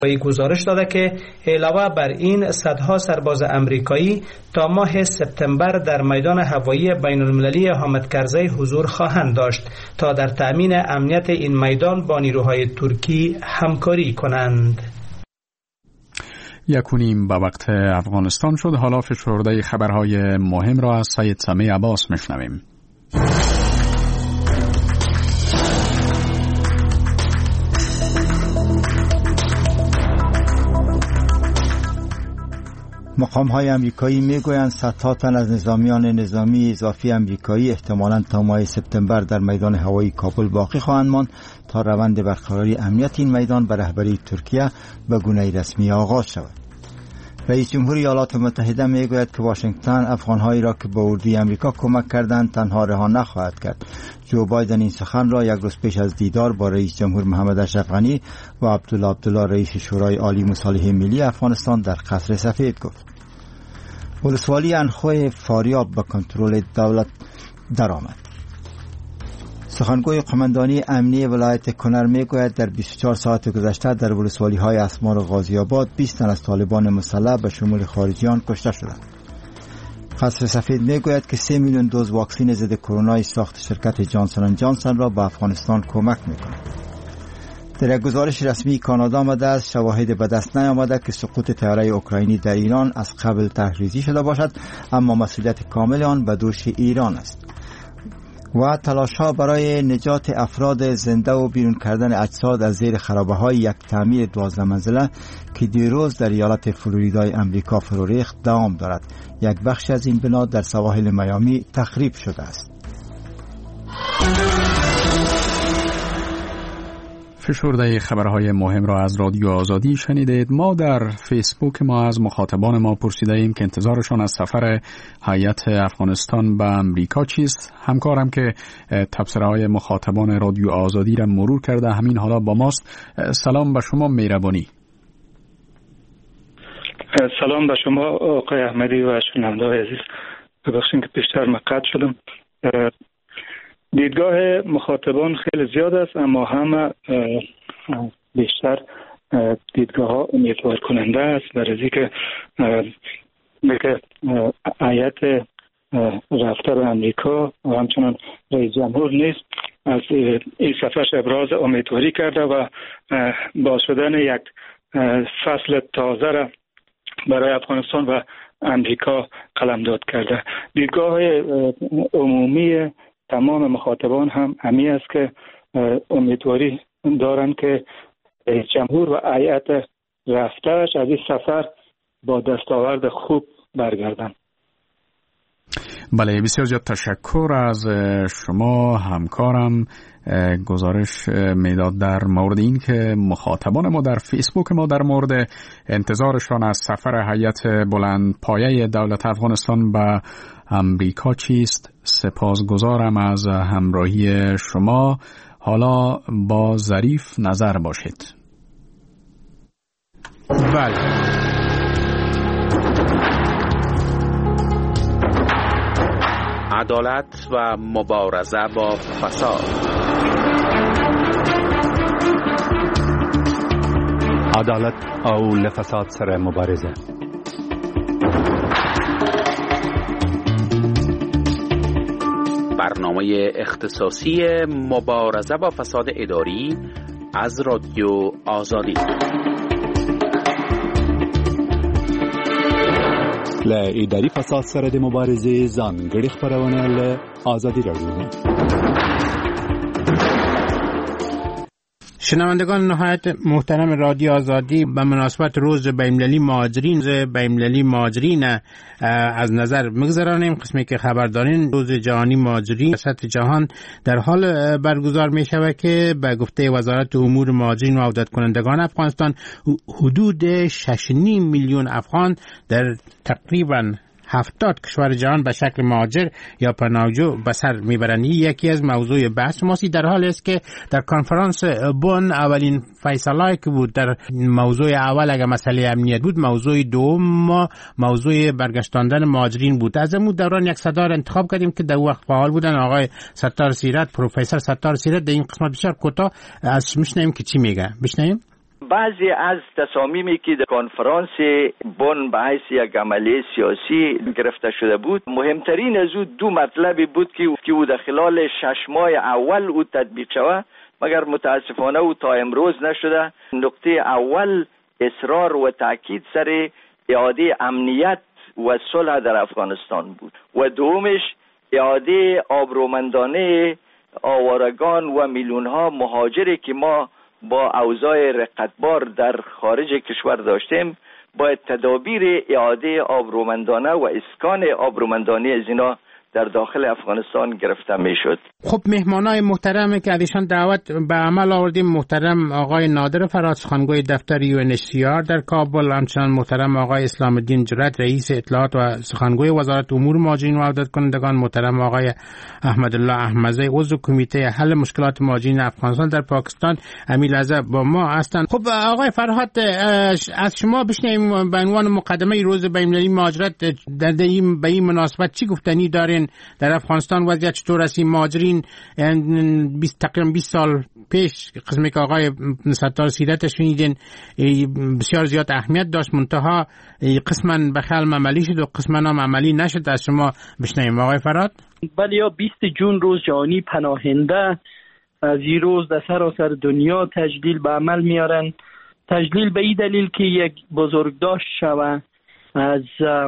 گزارش داده که علاوه بر این صدها سرباز امریکایی تا ماه سپتامبر در میدان هوایی بین المللی حامد کرزی حضور خواهند داشت تا در تأمین امنیت این میدان با نیروهای ترکی همکاری کنند. 1:30 به وقت افغانستان شد. حالا فشرده خبرهای مهم را از سید سمی عباس میشنویم. مقام‌های آمریکایی میگویند صدها تن از نظامی اضافی آمریکایی احتمالاً تا ماه سپتامبر در میدان هوایی کابل باقی خواهند ماند تا روند برقراری امنیت این میدان به رهبری ترکیه به گونه رسمی آغاز شود. رئیس جمهور ایالات متحده میگوید که واشنگتن افغان‌هایی را که به اردوی آمریکا کمک کردند تنها رها نخواهد کرد. جو بایدن این سخن را یک روز پیش از دیدار با رئیس جمهور محمد اشرف غنی و عبدالله رئیس شورای عالی مصالحه ملی افغانستان در قصر سفید گفت. ولسوالی انخوی فاریاب به کنترل دولت درآمد. سخنگوی قماندانی امنی ولایت کنر میگوید در 24 ساعت گذشته در ولسوالی‌های اسمار و غازی آباد 20 تن از طالبان مسلح به شمول خارجیان کشته شدند. قصر سفید میگوید که 3 میلیون دوز واکسن ضد کرونا ساخت شرکت جانسون اند جانسون را به افغانستان کمک میکند. در یک گزارش رسمی کانادا آمده است شواهد به دست نیامده که سقوط طیاره اوکراینی در ایران از قبل تحریزی شده باشد، اما مسئولیت کامل آن به دوش ایران است. و تلاش‌ها برای نجات افراد زنده و بیرون کردن اجساد از زیر خرابه‌های یک تعمیر 12 منزله که دیروز در ایالت فلوریدای امریکا فرو ریخت دوام دارد. یک بخش از این بنا در سواحل میامی تخریب شده است. فشرده خبرهای مهم را از رادیو آزادی شنیدید. ما در فیسبوک ما از مخاطبان ما پرسیده ایم که انتظارشان از سفر هیئت افغانستان به امریکا چیست. همکارم که تبصره‌های مخاطبان رادیو آزادی را مرور کرده همین حالا با ماست. سلام به شما مهربانی. سلام به شما آقای احمدی و شنونده‌های عزیز. ببخشید که بیشتر مقطع شدم. دیدگاه مخاطبان خیلی زیاد است، اما همه بیشتر دیدگاه ها امیدوار کننده است برای که هیئت رفته به امریکا و همچنان رئیس جمهور نیز از این سفرش ابراز امیدواری کرده و با شدن یک فصل تازه را برای افغانستان و امریکا قلمداد کرده. دیدگاه عمومی تمام مخاطبان هم همی است که امیدواری دارند که رئیس جمهور و هیئت رفته‌اش از این سفر با دستاورد خوب برگردند. بله، بسیار زیاد تشکر از شما. همکارم گزارش میداد در مورد این که مخاطبان ما در فیسبوک ما در مورد انتظارشان از سفر هیئت بلند پایه دولت افغانستان به امریکا چیست. سپاسگزارم از همراهی شما. حالا با ظریف نظر باشید. بله، عدالت و مبارزه با فساد. عدالت او لفساد سره مبارزه. برنامه اختصاصی مبارزه با فساد اداری از رادیو آزادی. ل اداري فساد سره د مبارزې ځانګړي خبرونه له آزادی رادیو. شنوندگان نهایت محترم رادیو آزادی، به مناسبت روز بین‌المللی مهاجرین از نظر می‌گذرانیم. قسمی که خبر دارین روز جهانی مهاجرین سطح جهان در حال برگزار می‌شود که به گفته وزارت امور مهاجرین و عودت کنندگان افغانستان حدود 6.5 میلیون افغان در تقریباً 70 کشور جهان به شکل مهاجر یا پناهجو به سر میبرند. یکی از موضوع بحث ماست. در حال است که در کنفرانس بن اولین فیصله که بود در موضوع اول اگر مسئله امنیت بود، موضوع دوم موضوع برگشتاندن مهاجرین بود. از اون دوران یک صدا را انتخاب کردیم که در وقت فعال بودن آقای ستار سیرت، پروفسور ستار سیرت. در این قسمت بسیار کوتاه از میشنویم که چی میگه. بشنویم. بعضی از تصامیمی که در کنفرانس بن به حیث یک عملیه سیاسی گرفته شده بود، مهمترین از او دو مطلبی بود که او در خلال 6 ماه اول او تطبیق شود، مگر متاسفانه او تا امروز نشده. نقطه اول اصرار و تاکید سر اعاده امنیت و صلح در افغانستان بود و دومش اعاده آبرومندانه آوارگان و میلیون‌ها مهاجری که ما با اوضاع رقتبار در خارج کشور داشتیم، باید تدابیر اعاده آبرومندانه و اسکان آبرومندانه از اینا در داخل افغانستان گرفته میشد. خب مهمانای محترمی که ازشان دعوت به عمل آوردیم، محترم آقای نادر فرات سخنگوی دفتر UNHCR در کابل، همچنان محترم آقای اسلام الدین جرات رئیس اطلاعات و سخنگوی وزارت امور مهاجرین و عودت کنندگان، محترم آقای احمدالله احمدزی عضو کمیته حل مشکلات مهاجرین افغانستان در پاکستان امیل لحظه با ما هستند. خب آقای فرهاد، از شما بشنویم به عنوان مقدمه روز بین‌المللی مهاجرت به این مناسبت چی گفتنی دارین؟ در افغانستان وضعیت چطور است؟ مهاجرین تقریبا 20 سال پیش قسمی که آقای ستار سیرتش شنیدین بسیار زیاد اهمیت داشت، منتها قسما به خلم عملی شد و قسما هم عملی نشد. از شما بشنویم آقای فراد. بله، یا 20 جون روز جهانی پناهنده از این روز در سراسر دنیا تجلیل به عمل میارن. تجلیل به این دلیل که یک بزرگداشت شوه از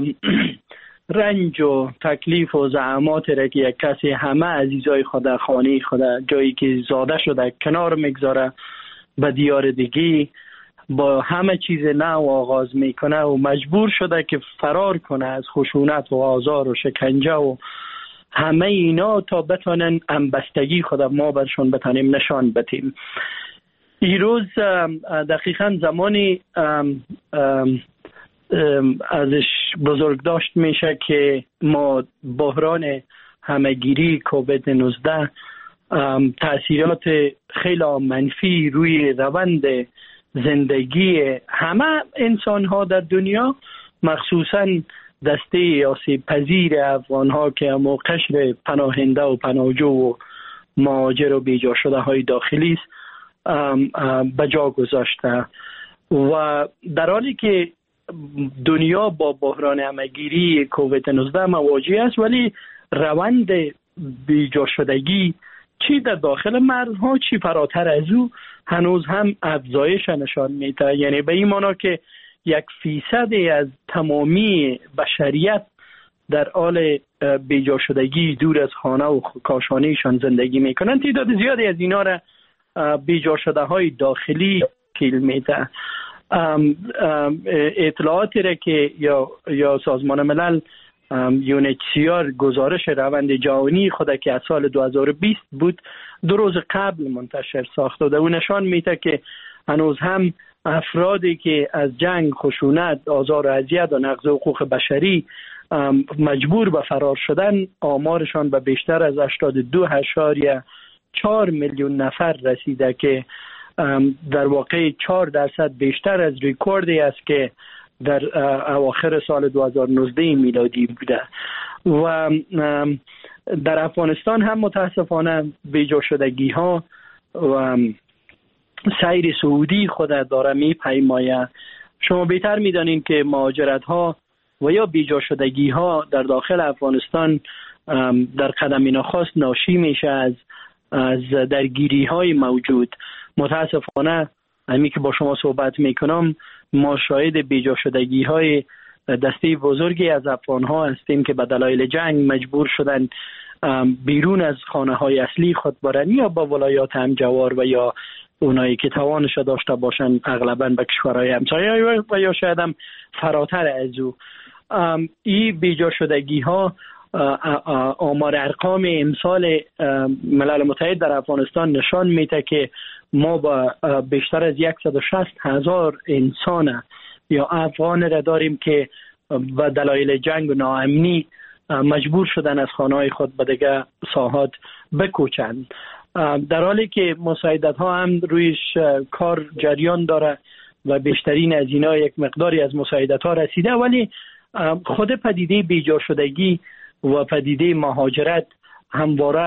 رنج و تکلیف و زحمات را که یک کسی همه عزیزای خود، خانه خود، جایی که زاده شده کنار میگذاره، به دیار دیگه با همه چیز نو آغاز میکنه و مجبور شده که فرار کنه از خشونت و آزار و شکنجه و همه اینا تا بتونن همبستگی خود ما برشون بتونیم نشان بدیم. این روز دقیقا زمانی ازش بزرگ داشت میشه که ما بحران همهگیری کووید 19 تأثیرات خیلی منفی روی روند زندگی همه انسان ها در دنیا، مخصوصا دسته آسیب پذیر افغان ها که همو قشر پناهنده و پناهجو و مهاجر و بیجا شده های داخلی است به جا گذاشته. و در حالی که دنیا با بحران همهگیری کووید 19 مواجه است، ولی روند بیجا شدگی چی در داخل مرزها چی فراتر از او هنوز هم افزایش نشان میده. یعنی به این معنا که 1% از تمامی بشریت در حال بیجا شدگی دور از خانه و کاشانهشان زندگی میکنن. تعداد زیادی از اینا را بیجا شده های داخلی تشکیل میده. اطلاعاتی را که یا سازمان ملل UNHCR گزارش روند جهانی خود که از سال 2020 بود 2 روز قبل منتشر ساخته و اون نشان میده که هنوز هم افرادی که از جنگ، خشونت، آزار و اذیت و نقض حقوق بشری مجبور به فرار شدن، آمارشان به بیشتر از 82.4 میلیون نفر رسیده که در واقع 4% بیشتر از ریکوردی است که در اواخر سال 2019 میلادی بوده. و در افغانستان هم متاسفانه بیجا شدگی ها و سیر سعودی خود داره میپیماید. شما بهتر میدانین که مهاجرت ها و یا بیجا شدگی ها در داخل افغانستان در قدم نخست ناشی میشه از درگیری های موجود. متاسفانه همین که با شما صحبت میکنم ما شاهد بیجا شدگی های دسته بزرگی از افغان ها هستیم که به دلایل جنگ مجبور شدن بیرون از خانه های اصلی خود برن یا با ولایات همجوار و یا اونایی که توانش داشته باشن اغلبا به کشورهای همسایه و یا شاید هم فراتر از او. این بیجا شدگی ها آمار ارقام امسال ملل متحد در افغانستان نشان میده که ما با بیشتر از 160,000 انسان یا افغان را داریم که به دلایل جنگ و ناامنی مجبور شدن از خانه‌های خود به دیگر ساحات بکوچند. در حالی که مساعدت ها هم رویش کار جریان داره و بیشترین از اینا یک مقداری از مساعدت ها رسیده، ولی خود پدیده بیجا شدگی و پدیده مهاجرت همواره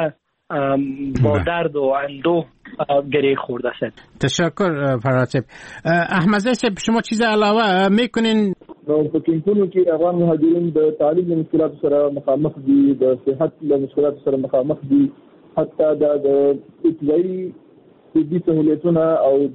با درد و اندوه گره خورده است. تشکر فرهاد صاحب. احمد صاحب شما چیز علاوه میکنین؟ فکر کوم چې افغان مهاجرین د تعلیم له مشکلاتو سره مخامخ دي، د صحت له مشکلاتو سره مخامخ دي، حتی د ابتدایي طبي سهولتونه او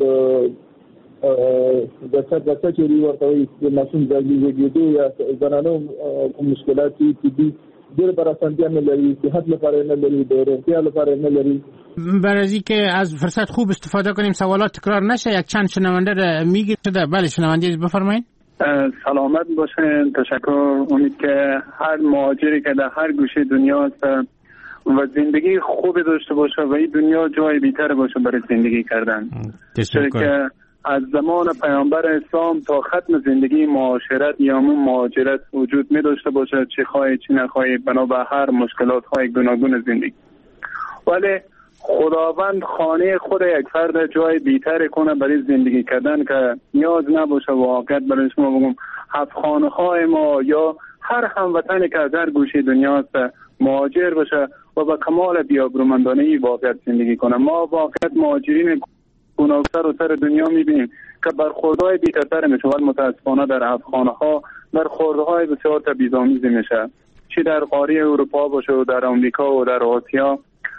د سرچري ورته وي د ماشوم زیږیدو یا زنانو مشکلات طبي ډېر پر اسانتیا نه لري، صحت لپاره نه لري، د روغتیا لپاره نه لري. برای اینکه از فرصت خوب استفاده کنیم سوالات تکرار نشه، یک چند شنونده را میگیرید. بله شنونده بفرمایید. سلامت باشین. تشکر. امید که هر مهاجری که در هر گوشه دنیا است و زندگی خوبی داشته باشه و این دنیا جای بهتر باشه برای زندگی کردن. تشکر. که از زمان پیامبر اسلام تا ختم زندگی معاشرت یا مهاجرت وجود می داشته باشه، چه خواهی چه نخواهی، بنابر هر مشکلات های گوناگون زندگی. ولی خداوند خانه خود یک فرد جای بهتر کنه برای زندگی کردن که نیاز نباشه واقعا برای شما بگم هفت خانه های ما یا هر هموطنی که از هر گوشه دنیا است مهاجر باشه و با کمال بی‌آبرومندانه واقعا زندگی کنه. ما واقعا مهاجرین گوناگون و سر دنیا میبینیم که برخوردهای بی‌ترتر میشه، ولی متاسفانه در هفت خانه ها برخوردهای بسیار تبعیض‌آمیز میشه، چه در قاره اروپا باشه و در آمریکا و در آسیا.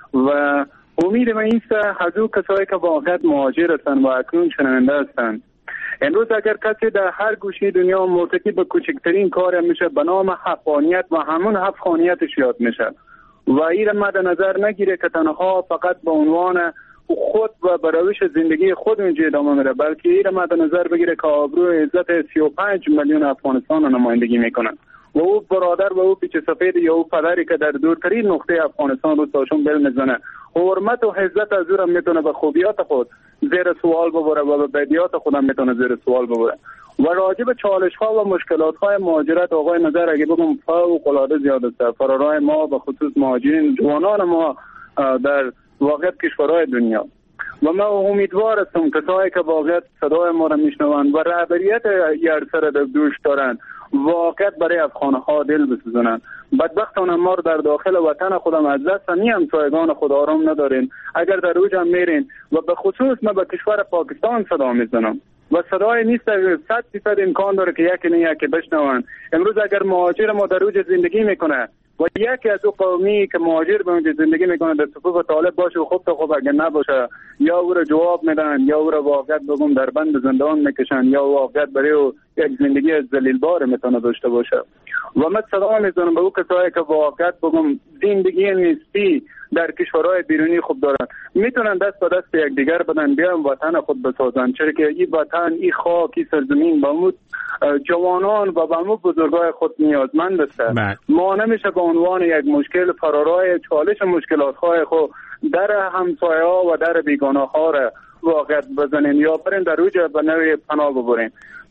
و امید من است از او کسایی که واقعا مهاجر هستند و اکنون شنونده هستند، امروز اگر کسی در هر گوشه دنیا مرتکب کوچکترین کار میشه به نام حقانیت و همون حقانیتش یاد میشه و این را مد نظر نگیره که تنها فقط به عنوان خود و بروش زندگی خود اینجا ادامه میره، بلکه این را مد نظر بگیره که آبرو عزت 35 میلیون افغانستان را نمایندگی میکنن و او برادر و او پیچ سفید یا او پدری که در دورترین نقطه افغانستان رو تاشون بل میزنه، حرمت و عزت از او را میتونه به خوبیات خود زیر سوال ببره و به بدیات خودم میتونه زیر سوال ببره. و راجع به چالش ها و مشکلات های مهاجرت آقای نظر اگه بگم فوق العاده زیاد است. فرارای ما به خصوص مهاجرین جوانان ما در واقع کشورهای دنیا و من امیدوار هستم کسایی که واقعا صدای ما را میشنوند و رهبریت یرسر در دوش دارند واقعا برای افغان ها دل بسوزونن. بدبختانه ما در داخل وطن خودم از دست همسایگان خود آرام ندارین. اگر در اوجم میرین و به خصوص من به کشور پاکستان صدا میزنم و صدای نیست 100% امکان داره که یکی نه یکی بشنون. امروز اگر مهاجر ما در اوج زندگی میکنه و یکی از او قومی که مهاجر به اونجا زندگی میکنه در صفوف طالب باشه و خوب تا خوب اگر نباشه یا او را جواب میدن یا او را واقعا بگم در بند زندان میکشن یا واقعا برای او یک زندگی از ذلیل‌بار میتونه داشته باشه. و من صدا میزنم به او کسایی که واقعا بگم زندگی نسبی در کشورهای بیرونی خوب دارن میتونن دست به دست یکدیگر بدن بیان وطن خود بسازن، چرا که این وطن این خاک این سرزمین با مو جوانان و با مو بزرگای خود نیازمند است. ما نمیشه به عنوان یک مشکل فرارای چالش مشکلات های خود در همسایه ها و در بیگانه ها را واقع بزنیم یا بریم در اوج به نوع پناه ببریم.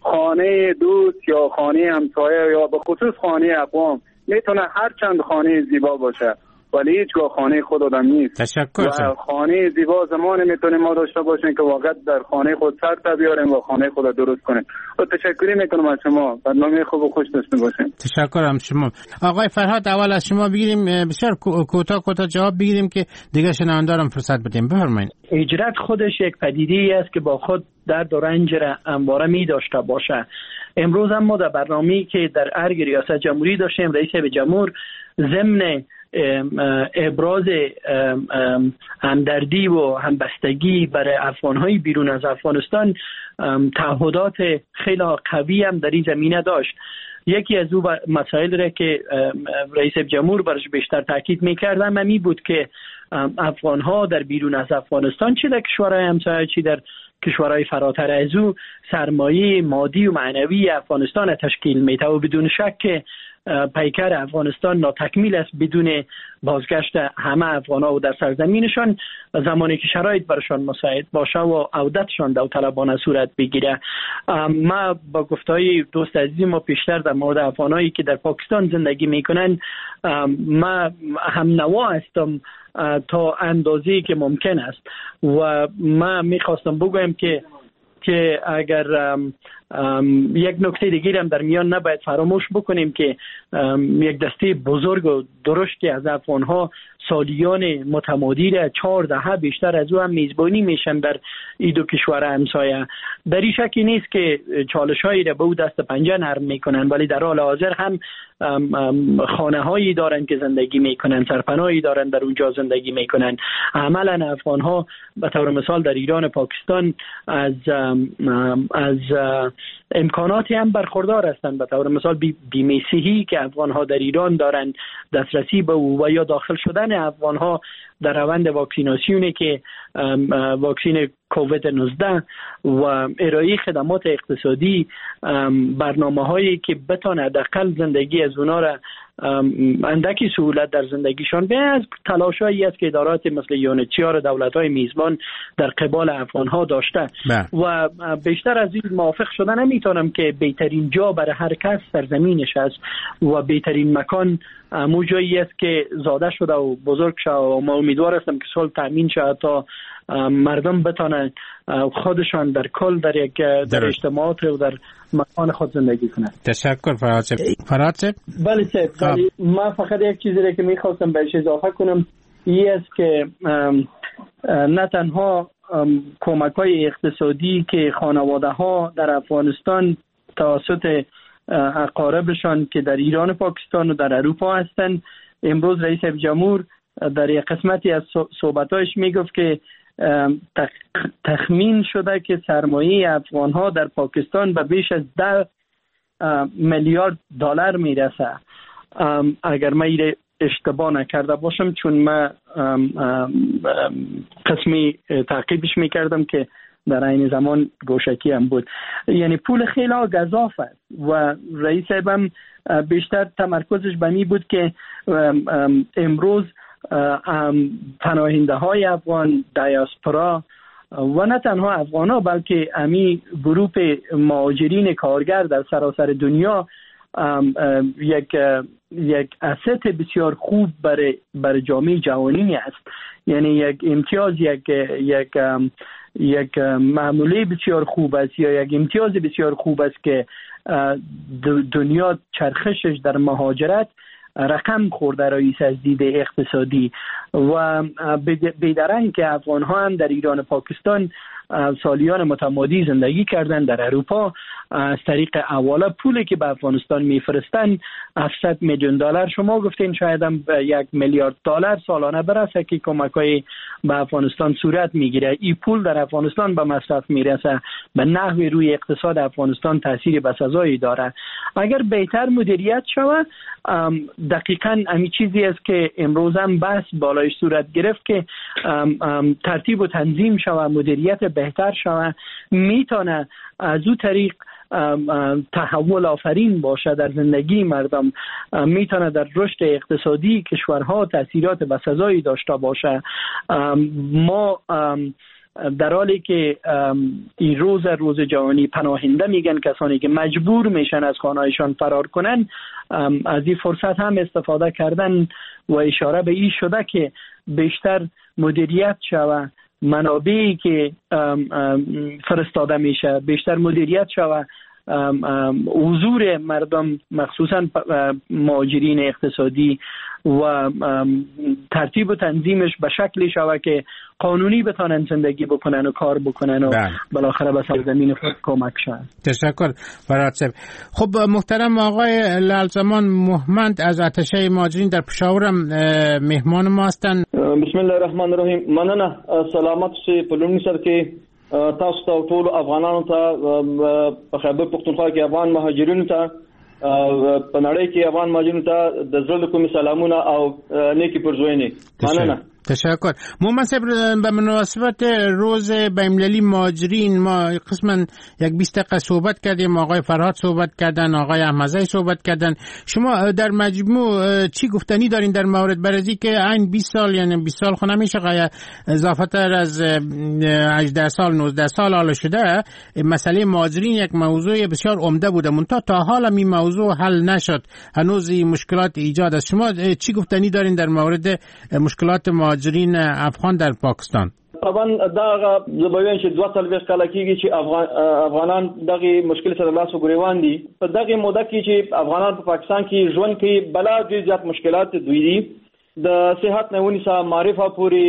خانه دوست یا خانه همسایه یا به خصوص خانه اقوام میتونه هر چند خانه زیبا باشه ولی هیچگاه خانه خود آدم نیست. تشکر. و خانه زیبا زمانی میتونیم ما داشته باشیم که واقعا در خانه خود سر بیاریم و خانه خود درست کنیم. و تشکری میکنم از شما. برنامه خوب و خوش داشته باشیم. تشکرم شما. آقای فرهاد اول از شما بگیریم، بسیار کوتاه جواب بگیریم که دیگه شنوندارم فرصت بدیم. بفرمایید. هجرت خودش یک پدیده است که با خود درد و رنج را همواره می داشته باشه. امروز هم ما در برنامه‌ای که در ارگ ریاست جمهوری داشتیم، رئیس جمهور ضمن ابراز همدردی و همبستگی برای افغان‌های بیرون از افغانستان تعهدات خیلی قوی هم در این زمینه داشت. یکی از او مسائل را که رئیس جمهور برش بیشتر تاکید می‌کردم همی بود که افغان‌ها در بیرون از افغانستان چه در کشورهای همسایه چه در کشورهای فراتر از او سرمایه مادی و معنوی افغانستان تشکیل میده و بدون شک پیکر افغانستان ناتکمیل است بدون بازگشت همه افغان‌ها و در سرزمینشان زمانی که شرایط برشان مساعد باشه و عودتشان داوطلبانه صورت بگیره. ما با گفتهای دوست عزیز ما پیشتر در مورد افغانایی که در پاکستان زندگی میکنن ما هم نوا هستم تا اندازه‌ای که ممکن است و ما میخواستم بگویم که اگر یک نکته دیگه هم در میان نباید فراموش بکنیم که یک دسته بزرگ و درشتی از افغان‌ها سالیان متمادی را 4 دهه بیشتر از او هم میزبانی میشن در این دو کشور همسایه. در این شکی نیست که چالش‌هایی را به او دست پنجه نرم میکنن، ولی در حال حاضر هم خانه‌هایی دارن که زندگی میکنن، سرپناهی دارن در اونجا زندگی میکنن. عملاً افغان‌ها به طور مثال در ایران و پاکستان از امکاناتی هم برخوردار هستند. به طور مثال بیمه صحی که افغان‌ها در ایران دارن، دسترسی به او و یا داخل شدن افغان‌ها در روند واکسیناسیونی که واکسین کووید 19 و ارائه خدمات اقتصادی، برنامه‌هایی که بتونه حداقل زندگی از اونا را اندکی سهولت در زندگیشان به از تلاشایی است که ادارات مثل یونیتیار دولت‌های میزبان در قبال افغان‌ها داشته و بیشتر از این موافق شدن نمیتونم که بهترین جا برای هر کس سرزمینش است و بهترین مکان همون جایی است که زاده شده و بزرگ شده و ما امیدوار هستم که صلح تامین شود تا مردم بتونن خودشان در کل در اجتماعات و در مکان خود زندگی کنند. تشکر فرهاد صاحب. بله صاحب، من فقط یک چیزی را که میخواستم بهش اضافه کنم این است که نه تنها کمک‌های اقتصادی که خانواده‌ها در افغانستان توسط اقاربشان که در ایران و پاکستان و در اروپا هستند، امروز رئیس جمهور در یک قسمتی از صحبتایش میگفت که تخمین شده که سرمایه افغان‌ها در پاکستان به بیش از 10 میلیارد دلار میرسه. اگر من ایره اشتباه نکرده باشم، چون من قسمی تعقیبش میکردم که در این زمان گوشکی هم بود. یعنی پول خیلی گزاف است و رئیس هم بیشتر تمرکزش بنی بود که امروز پناهنده های افغان، دیاسپورا و نه تنها افغان ها بلکه امی گروپ مهاجرین کارگر در سراسر دنیا یک اسست بسیار خوب برای جامعه جهانی است. یعنی یک امتیاز، یک معمولی بسیار خوب است یا یک امتیاز بسیار خوب است که دنیا چرخشش در مهاجرت رقم خورده رئیس از دید اقتصادی و بیدرنگ که افغان ها هم در ایران و پاکستان سالیان متمادی زندگی کردن، در اروپا از طریق حواله پولی که به افغانستان میفرستن 700 میلیون دلار، شما گفتین شاید هم 1 میلیارد دلار سالانه برسه که کمک‌های به افغانستان صورت میگیره. این پول در افغانستان به مصرف میرسه، به نحوی روی اقتصاد افغانستان تاثیر بسزایی داره. اگر بهتر مدیریت شود، دقیقاً همین چیزی است که امروز هم بحث بالایش صورت گرفت که ترتیب و تنظیم شود، مدیریت بهتر شود، میتونه از او طریق تحول آفرین باشه در زندگی مردم، میتونه در رشد اقتصادی کشورها تاثیرات بسزایی داشته باشه. ما در حالی که این روز جهانی پناهنده میگن کسانی که مجبور میشن از خانه‌هایشان فرار کنن، از این فرصت هم استفاده کردن و اشاره به این شده که بیشتر مدیریت شوه منابعی که فرستاده میشه، بیشتر مدیریت شوه حضور مردم مخصوصا مهاجرین اقتصادی و ترتیب و تنظیمش به شکلی شوه که قانونی بتونن زندگی بکنن و کار بکنن و بالاخره به سرزمین خود کمک شن. تشکر فرهاد صاحب. خب محترم آقای لالزمان محمد از اتشه مهاجرین در پشاور مهمان ما هستند. بسم الله الرحمن الرحیم. مننه. سلامت شي په لومړي سر کې تاسو ته ټول افغانانو ته په خیبر پختونخوا کې افغان مهاجرینو ته په نړۍ کې افغان مهاجرینو ته د زړه کومې سلامونه او نیکی پرزوینې. مننه. تشکر. محمد صاحب به مناسبت روز بین‌المللی مهاجرین ما قسما یک 20 دقیقه صحبت کردیم، آقای فرهاد صحبت کردن، آقای احمدزی صحبت کردن. شما در مجموع چی گفتنی دارین در مورد برزی که این 20 سال یعنی 20 سال خو نمیشه اضافه تر از 18 سال 19 سال حالا شده مسئله مهاجرین یک موضوع بسیار عمده بوده، منتها تا حالا این موضوع حل نشد، هنوز این مشکلات ایجاد است. شما چی گفتنی دارین در مورد مشکلات مهاجرین افغان در پاکستان؟ طبعا دا زبوین چې 2 کال کېږي چې افغانان دغه مشکل سره لاس وګریوان دي. په دغه موده کې چې افغانان په پاکستان کې ژوند کوي بلا ډېر زیات مشکلات دوی دي. د صحت نه ونیسه معرفه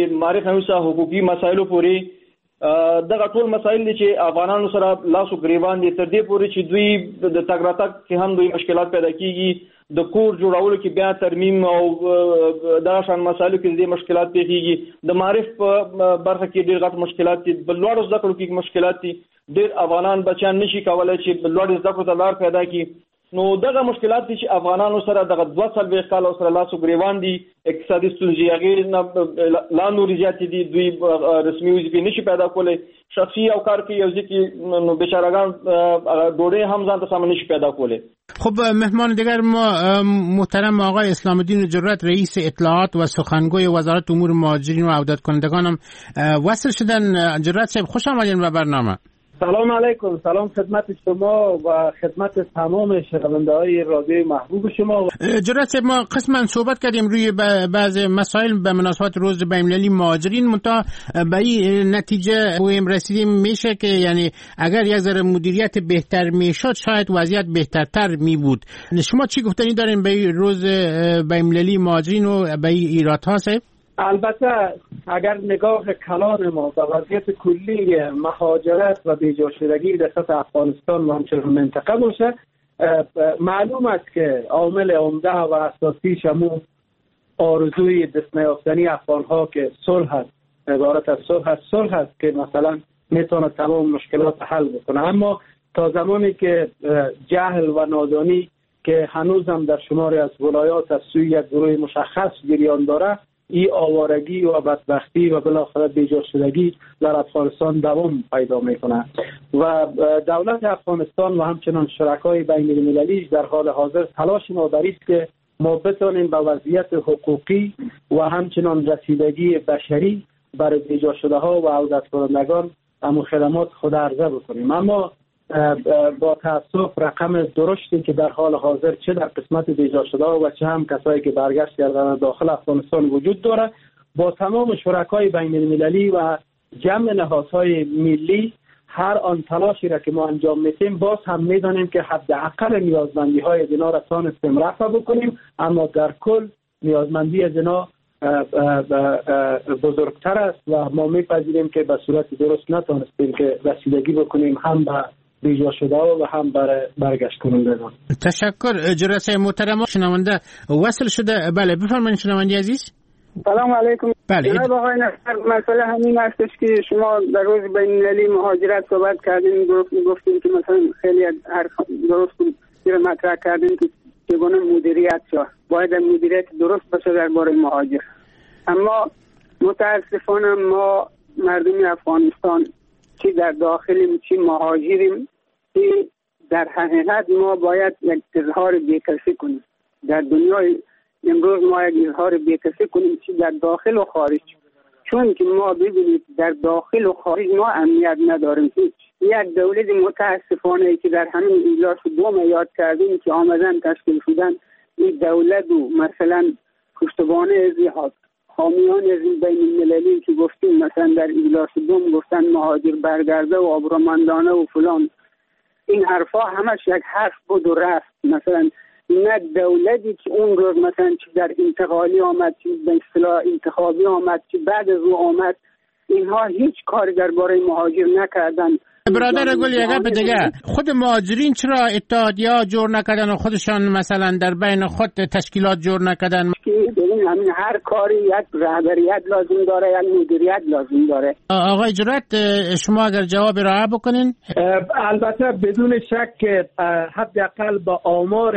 نه حقوقي مسایلو پورې دغه ټول مسایل دي چې افغانانو سره لاس وګریوان دي. تر دې پورې چې دوی د تګ راتګ کې هم دوی مشکلات پیدا کیږي. د کور جوړولو کې بیا ترمیم او دا شان مسایلو کې دې مشکلات پیږي. د معرف په برخه کې ډېر غټ مشکلات دي. بل لوړ زده کړو کې مشکلات دي. ډېر افغانان بچیان نشي کولای چې لوړ زده کړو ته لار پیدا کړي. نو دغه مشکلات دي چې افغانانو سره دغه 2 کال سره لاس وګریوان دي. اقتصادي ستونزې هغه نه لا نور زیات دي. دوی رسمي وظیفې نشي پیدا کولای. شخصي او کار کې یو ځکه نو بیچارهګان ډوډۍ هم ځان ته سم نشي پیدا کولای. خب مهمان دیگر ما محترم آقای اسلام الدین جرأت رئیس اطلاعات و سخنگوی وزارت امور مهاجرین و عودت کنندگان هم وصل شدن. جرأت صاحب خوش آمدین به برنامه. سلام علیکم. سلام خدمت شما و خدمت تمام شنونده های رادیوی محبوب شما. جرأت صاحب ما قسما صحبت کردیم روی بعض مسائل به مناسبت روز بین‌المللی مهاجرین، منتها به این نتیجه رسیدیم میشه که یعنی اگر یک ذره مدیریت بهتر میشد شاید وضعیت بهترتر می بود. شما چی گفتنی دارین به روز بین‌المللی مهاجرین و به ایرادها صاحب؟ البته اگر نگاه کلان ما به وضعیت کلی مهاجرت و بیجا شدگی در سطح افغانستان و همچنین منطقه باشه، معلوم است که عامل عمده و اساسی شمول آرزوی دست نیافتنی افغانها که صلح است، عبارت از صلح است که مثلا میتونه تمام مشکلات حل بکنه. اما تا زمانی که جهل و نادانی که هنوزم در شماری از ولایات از سوی یک گروه مشخص جریان داره، این آوارگی و بدبختی و بالاخره بیجا شدگی در افغانستان دوام پیدا میکنه و دولت افغانستان و همچنان شرکای بین المللی در حال حاضر تلاش ما بر است که ما بتوانیم به وضعیت حقوقی و همچنان رسیدگی بشری برای بیجا شده ها و عودت کنندگان همون خدمات خود عرضه بکنیم. اما با تاسف رقم درشتی که در حال حاضر چه در قسمت بیجا شده و چه هم کسایی که برگشت کردن داخل افغانستان وجود داره، با تمام شرکای بین المللی و جمع نهادهای ملی هر آن تلاشی را که ما انجام میتیم باز هم میدانیم که حداقل نیازمندی های اینا را تانستیم رفع بکنیم، اما در کل نیازمندی از اینا بزرگتر است و ما میپذیریم که به صورت درست نتانستیم که رسیدگی بکنیم هم به بیجا شده و هم برای برگشت کنندگان. تشکر. جرأت محترم شنونده وصل شده. بله بفرمایید شنونده عزیز. سلام علیکم. جناب آقای نصر، مسئله همین هستش که شما در روز بین‌المللی مهاجرت صحبت کردین، گفتین که مثلا خیلی هر درست مطرح کردین که چگونه مدیریت شد، باید مدیریت درست باشه درباره مهاجر. اما متاسفانه ما مردم افغانستان چی در داخلیم چی مهاجریم، که در حقیقت ما باید یک اظهار بی‌کسی کنیم. در دنیای امروز ما یک اظهار بی‌کسی کنیم چی در داخل و خارج، چون که ما ببینید در داخل و خارج ما امنیت نداریم. یک دولت متاسفانه که در همین اجلاس دوم یاد کردیم که آمدن تشکیل شدن، این دولت و مثلا پشتوانه از حامیان از بین المللی که گفتیم مثلا در اجلاس دوم گفتن مهاجر برگرده و آبرومندانه و فلان، این حرفا همش یک حرف بود و رفت. مثلا نه دولتی که اون روز مثلا چی در انتقالی آمد چی به اصطلاح انتخابی آمد چی بعد از او آمد، اینها هیچ کاری درباره مهاجر نکردن. برادر گل یه گپ دیگه، خود مهاجرین چرا اتحادیه جور نکردن و خودشان مثلا در بین خود تشکیلات جور نکردن؟ ببین همین هر کاری یک رهبریت لازم داره، یک مدیریت لازم داره. آقای جرأت شما اگر جواب ارائه بکنین. البته بدون شک حداقل با آمار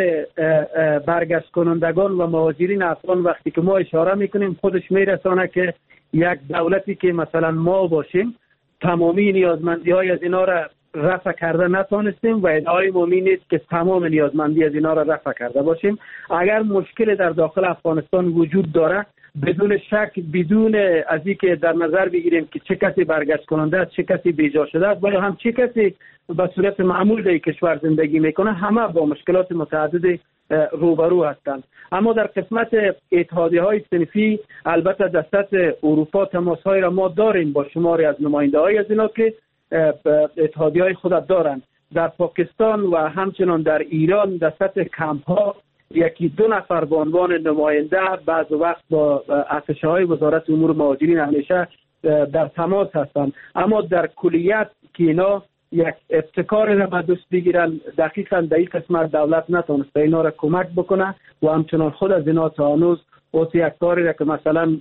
برگشت کنندگان و مهاجرین افغان وقتی که ما اشاره میکنیم خودش میرسانه که یک دولتی که مثلا ما باشیم تمامی نیازمندی های از اینا را رفع کرده نتونستیم و ادعای ما نیست که تمام نیازمندی از اینا را رفع کرده باشیم. اگر مشکل در داخل افغانستان وجود داره بدون شک، بدون از اینکه در نظر بگیریم که چه کسی برگشت کننده است، چه کسی بیجا شده است، ولی هم چه کسی به صورت معمول در کشور زندگی میکنه، همه با مشکلات متعدد روبرو هستند. اما در قسمت اتحادیه‌های صنفی البته در سطح اروپا تماس‌های را ما داریم با شماری از نماینده‌های از اینا که اتحادیه‌های خود دارند. در پاکستان و همچنان در ایران در سطح کمپ‌ها یکی دو نفر به عنوان نماینده بعض وقت با اتشه‌های وزارت امور مهاجرین همیشه در تماس هستند. اما در کلیت که اینا یک ابتکار را به دست بگیرن، دقیقاً در این قسمت دولت نتونسته اینا را کمک بکنه و همچنان خود از اینا تا هنوز یک کاری را که مثلا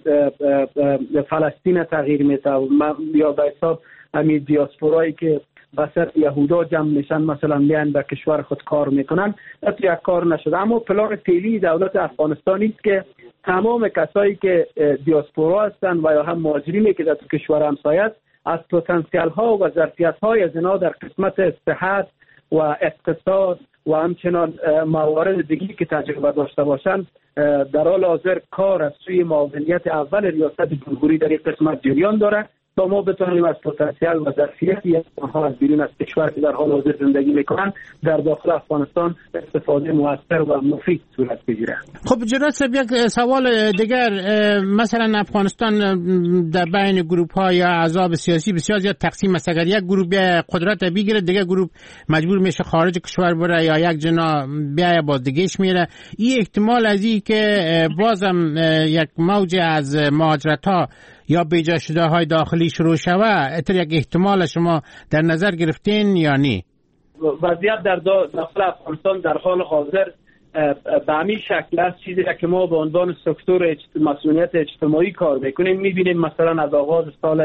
فلسطین تغییر میده یا به حساب همین دیاسپورایی که بسر یهودا جمع میشن مثلا میان به کشور خود کار میکنن، یک کار نشده. اما پلان فعلی دولت افغانستان است که تمام کسایی که دیاسپورا هستند و یا هم مهاجرینی که در کشور همسایه است از پتانسیل ها و ظرفیت های از اینا در قسمت صحت و اقتصاد و همچنان موارد دیگری که تجربه داشته باشند در حال حاضر کار از سوی معاونیت اول ریاست جمهوری در این قسمت جریان داره تا ما بتونیم از پتانسیل و ظرفیتی آنها از بیرون از کشور که در حال حاضر زندگی میکنن در داخل افغانستان استفاده موثر و مفید صورت بگیره. خب جناب صاحب، یک سوال دیگر، مثلا افغانستان در بین گروه ها یا احزاب سیاسی بسیار زیاد تقسیم است. اگر یک گروه قدرت بگیره دیگه گروه مجبور میشه خارج کشور بره یا یک جنا بیا با دیگهش میره. این احتمال از این که بازم یک موج از مهاجرت ها یا بیجا شده های داخلی شروع شوه، اتر یک احتمال شما در نظر گرفتین یا نی؟ وضعیت در داخل افغانستان در حال حاضر به همین شکل است. چیزی را که ما به عنوان سکتور مسئولیت اجتماعی کار میکنیم میبینیم مثلا از آغاز سال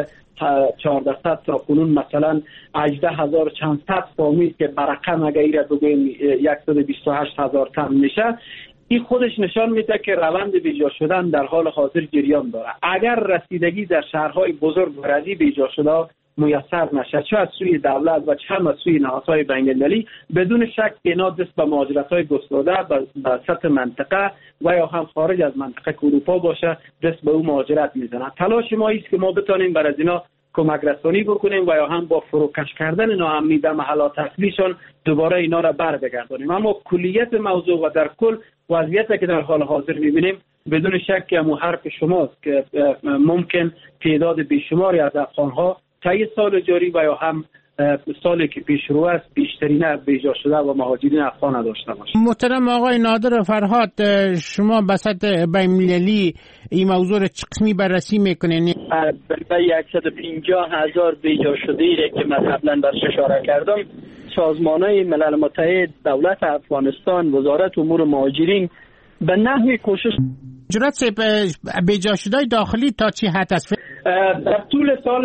1400 تا کنون مثلا 18000 چند صد فامیل که برقم اگر ایره بگویم 128000 تن میشه، این خودش نشان میده که روند بیجا شدن در حال حاضر جریان داره. اگر رسیدگی در شهرهای بزرگ و ردی بیجا شده میسر نشه، چه از سوی دولت و چه از سوی نهادهای بین‌المللی، بدون شک اینا دست به مهاجرت‌های گسترده به سطح منطقه و یا هم خارج از منطقه اروپا باشه دست به اون مهاجرت میزنن. تلاش ما است که ما بتونیم برای اینا کمک رسانی بکنیم و یا هم با فروکش کردن ناامنی در محلات اصلیشون دوباره اینا را برگردانیم. اما کلیت موضوع و در کل وضعیتی که در حال حاضر می‌بینیم بدون شک همون حرف شماست که ممکن تعداد بیشماری از افغان‌ها طی سال جاری و یا هم سالی که پیش رو است بیشترین بیجا شده و مهاجرین افغان داشته باشه. محترم آقای نادر فرهاد، شما به سطح بین‌المللی این موضوع را چه قسمی بررسی میکنین؟ به 150,000 بیجا شده ای که من قبلا برش اشاره کردم، سازمان‌های ملل متحد، دولت افغانستان، وزارت امور مهاجرین به نحوی کوشش جرات بیجا شده داخلی تا چی حد است؟ در طول سال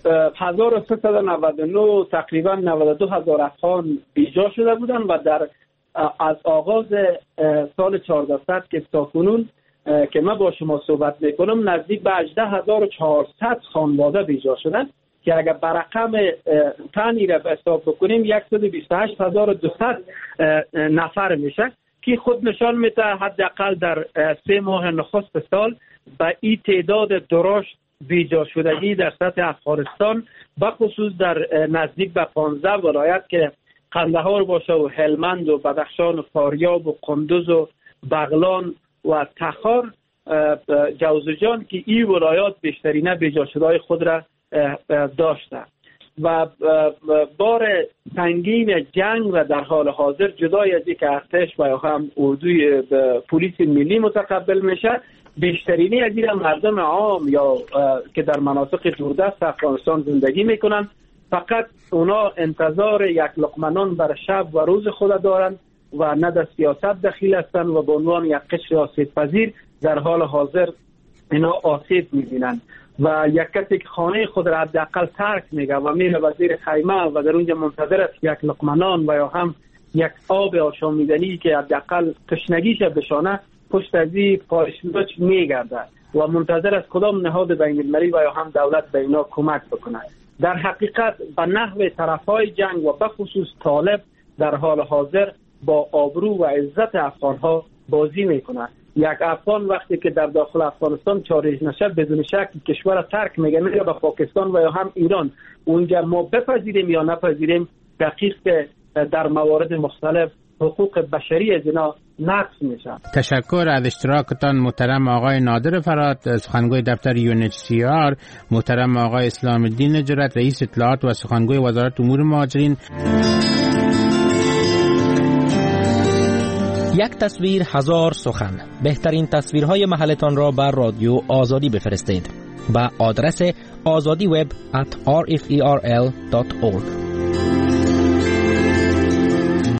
1399 تقریبا 92,000 افغان بیجا شده بودند و در از آغاز سال 1400 که تاکنون که من با شما صحبت میکنم نزدیک به 18,400 خانواده بیجا شدند که اگر برقم تنی را به حساب بکنیم 128,200 نفر میشه که خود نشان میده حداقل در 3 ماه نخست سال به این تعداد درشت بیجا شدگی در سطح افغانستان به خصوص در نزدیک به 15 ولایت که قندهار باشه و هلمند و بدخشان و فاریاب و قندوز و بغلان و تخار جوزجان که این ولایات بیشترین بیجا شده‌های خود را داشته و بار سنگین جنگ و در حال حاضر جدای از اینکه ارتش و یا هم اردوی پلیس ملی متقبل میشه، بیشترینی از این مردم عام یا که در مناطق دوردست افغانستان زندگی میکنن فقط اونا انتظار یک لقمه نان بر شب و روز خود دارن و نه در سیاست دخیل هستن و به عنوان یک قشر آسیب‌پذیر در حال حاضر اینا آسیب میبینن و یک کسی که خانه خود را حداقل ترک میگه و میره به زیر خیمه و در اونجا منتظر است یک لقمه نان و یا هم یک آب آشامیدنی که حداقل تشنگیش بشانه، پشت از این پایش‌لوچ میگرده و منتظر است کدام نهاد بین‌المللی و یا هم دولت به اینا کمک بکنه. در حقیقت به نحو طرفای جنگ و به خصوص طالب در حال حاضر با آبرو و عزت افغانها بازی میکنه یک افغان وقتی که در داخل افغانستان چارج نشه بدون شک کشور ترک میگن یا به پاکستان و یا هم ایران. اونجا ما بپذیریم یا نپذیریم دقیق در موارد مختلف حقوق بشری از اینا نقض میشه. تشکر از اشتراکتان محترم آقای نادر فرات، سخنگوی دفتر UNHCR، محترم آقای اسلام الدین نجرت، رئیس اطلاعات و سخنگوی وزارت امور مهاجرین. یک تصویر هزار سخن. بهترین تصویرهای محلتان را بر رادیو آزادی بفرستید به آدرس azadiweb@rferl.org.